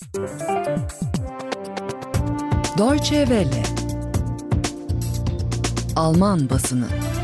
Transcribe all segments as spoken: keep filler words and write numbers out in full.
Deutsche Welle. Alman basını.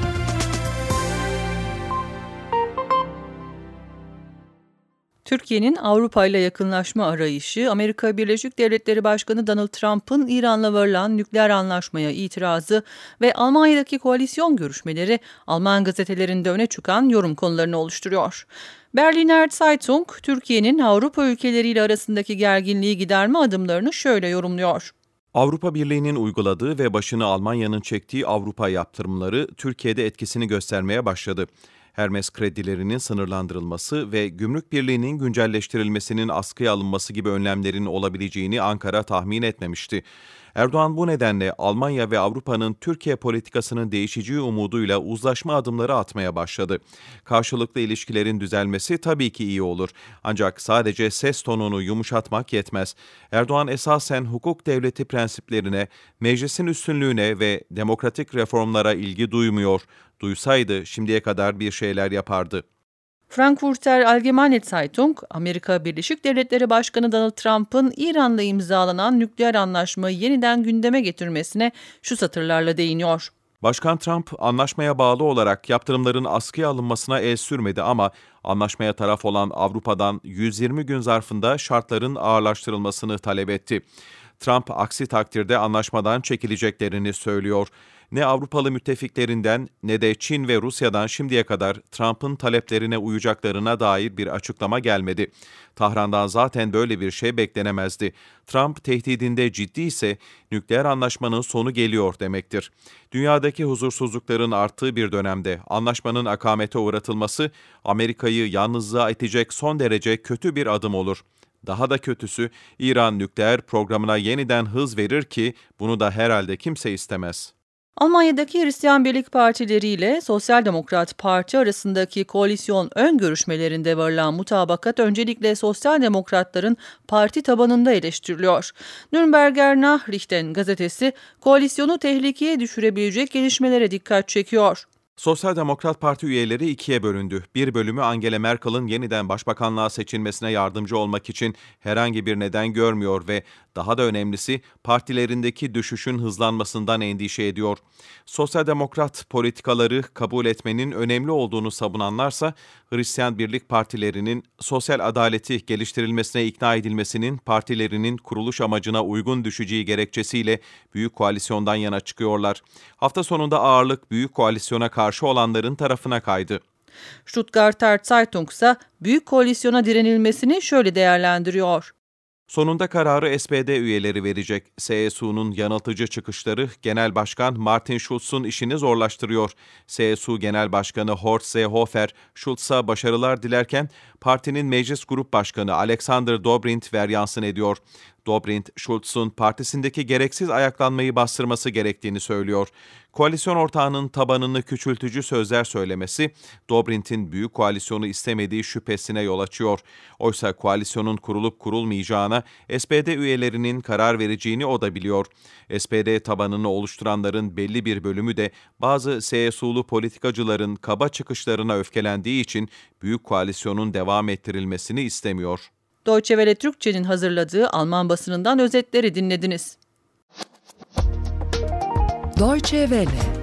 Türkiye'nin Avrupa ile yakınlaşma arayışı, Amerika Birleşik Devletleri Başkanı Donald Trump'ın İran'la varılan nükleer anlaşmaya itirazı ve Almanya'daki koalisyon görüşmeleri Alman gazetelerinde öne çıkan yorum konularını oluşturuyor. Berliner Zeitung, Türkiye'nin Avrupa ülkeleriyle arasındaki gerginliği giderme adımlarını şöyle yorumluyor. Avrupa Birliği'nin uyguladığı ve başını Almanya'nın çektiği Avrupa yaptırımları Türkiye'de etkisini göstermeye başladı. Hermes kredilerinin sınırlandırılması ve gümrük birliğinin güncelleştirilmesinin askıya alınması gibi önlemlerin olabileceğini Ankara tahmin etmemişti. Erdoğan bu nedenle Almanya ve Avrupa'nın Türkiye politikasının değişeceği umuduyla uzlaşma adımları atmaya başladı. Karşılıklı ilişkilerin düzelmesi tabii ki iyi olur. Ancak sadece ses tonunu yumuşatmak yetmez. Erdoğan esasen hukuk devleti prensiplerine, meclisin üstünlüğüne ve demokratik reformlara ilgi duymuyor. Duysaydı şimdiye kadar bir şeyler yapardı. Frankfurter Allgemeine Zeitung, Amerika Birleşik Devletleri Başkanı Donald Trump'ın İran'la imzalanan nükleer anlaşmayı yeniden gündeme getirmesine şu satırlarla değiniyor. Başkan Trump, anlaşmaya bağlı olarak yaptırımların askıya alınmasına el sürmedi ama anlaşmaya taraf olan Avrupa'dan yüz yirmi gün zarfında şartların ağırlaştırılmasını talep etti. Trump aksi takdirde anlaşmadan çekileceklerini söylüyor. Ne Avrupalı müttefiklerinden ne de Çin ve Rusya'dan şimdiye kadar Trump'ın taleplerine uyacaklarına dair bir açıklama gelmedi. Tahran'dan zaten böyle bir şey beklenemezdi. Trump tehdidinde ciddi ise nükleer anlaşmanın sonu geliyor demektir. Dünyadaki huzursuzlukların arttığı bir dönemde anlaşmanın akamete uğratılması Amerika'yı yalnızlığa itecek son derece kötü bir adım olur. Daha da kötüsü İran nükleer programına yeniden hız verir ki bunu da herhalde kimse istemez. Almanya'daki Hristiyan Birlik Partileri ile Sosyal Demokrat Parti arasındaki koalisyon ön görüşmelerinde varılan mutabakat öncelikle Sosyal Demokratların parti tabanında eleştiriliyor. Nürnberger Nachrichten gazetesi koalisyonu tehlikeye düşürebilecek gelişmelere dikkat çekiyor. Sosyal Demokrat Parti üyeleri ikiye bölündü. Bir bölümü Angela Merkel'in yeniden başbakanlığa seçilmesine yardımcı olmak için herhangi bir neden görmüyor ve daha da önemlisi partilerindeki düşüşün hızlanmasından endişe ediyor. Sosyal Demokrat politikaları kabul etmenin önemli olduğunu savunanlarsa Hristiyan Birlik Partilerinin sosyal adaleti geliştirilmesine ikna edilmesinin partilerinin kuruluş amacına uygun düşeceği gerekçesiyle Büyük Koalisyon'dan yana çıkıyorlar. Hafta sonunda ağırlık Büyük Koalisyon'a karşı olanların tarafına kaydı. Stuttgarter Zeitung ise Büyük Koalisyon'a direnilmesini şöyle değerlendiriyor. Sonunda kararı S P D üyeleri verecek. C S U'nun yanıltıcı çıkışları Genel Başkan Martin Schulz'un işini zorlaştırıyor. C S U Genel Başkanı Horst Seehofer, Schulz'a başarılar dilerken partinin Meclis Grup Başkanı Alexander Dobrindt veryansın ediyor. Dobrindt, Schulz'un partisindeki gereksiz ayaklanmayı bastırması gerektiğini söylüyor. Koalisyon ortağının tabanını küçültücü sözler söylemesi, Dobrindt'in büyük koalisyonu istemediği şüphesine yol açıyor. Oysa koalisyonun kurulup kurulmayacağına S P D üyelerinin karar vereceğini o da biliyor. S P D tabanını oluşturanların belli bir bölümü de bazı C S U'lu politikacıların kaba çıkışlarına öfkelendiği için büyük koalisyonun devam ettirilmesini istemiyor. Deutsche Welle Türkçe'nin hazırladığı Alman basınından özetleri dinlediniz. Deutsche Welle